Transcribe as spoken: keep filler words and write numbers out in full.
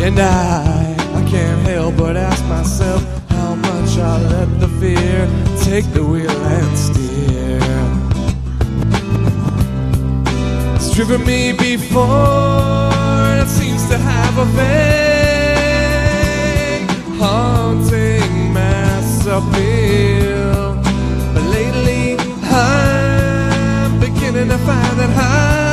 And I, I can't help but ask myself how much I let the fear take the wheel and steer. It's driven me before, it seems to have a vague, haunting mass appeal. But lately I'm beginning to find that I